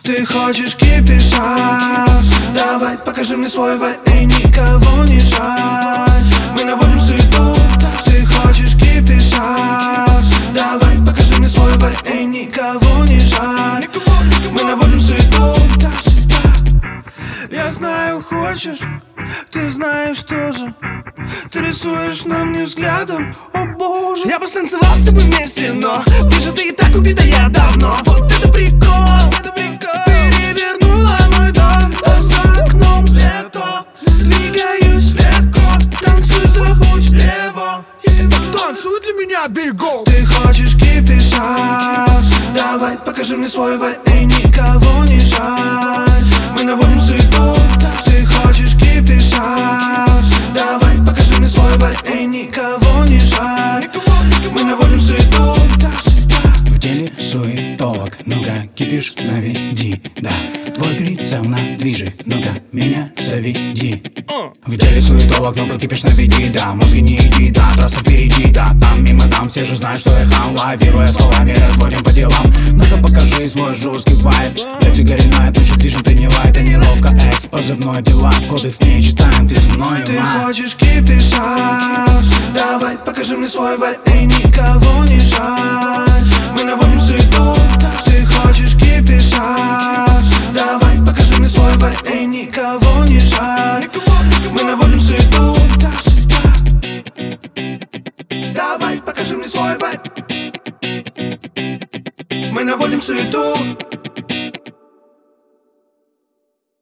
Ты хочешь кипиша? Давай, покажи мне свой вайб, и никого не жаль. Мы наводим суету. Ты хочешь кипиша? Давай, покажи мне свой вайб, и никого не жаль. Мы наводим суету. Я знаю, хочешь, ты знаешь тоже. Ты рисуешь на мне взглядом, о боже. Я бы станцевал с тобой вместе, но вижу, ты и так убита, я давно. Вот это прикол, перевернула мой дом, а за окном лето. Двигаюсь легко, танцуй, забудь его. Танцуй для меня, бегом. Ты хочешь кипиша? Давай, покажи мне свой вайб, и никого не жаль. Мы наводим суету. Ты хочешь кипиша? Давай, покажи мне свой вайб, и никого не жаль. Мы наводим суету. В деле суетолог, ну-ка, кипиш, наведи, да. Твой прицел на движи, ну-ка, меня заведи. В деле суетолог, ну-ка, кипиш, наведи, да. Мозги не иди, да, трасса впереди, да. Там мимо, там все же знают, что я хам. Лавируя словами, разводим по делам. Ну-ка, покажи свой жесткий вайб. Я тигриная туча, движем, ты не лай, ты неловко. Экс, позывной дела, коды с ней читаем, ты со мной, Ты хочешь кипиша? Давай, покажи мне свой вайб, и никого не жаль. Мы наводим суету. Ты хочешь кипиша? Давай, покажи мне свой вайб, и никого не жаль. Мы наводим суету. Давай, покажи мне свой вайб. Мы наводим суету.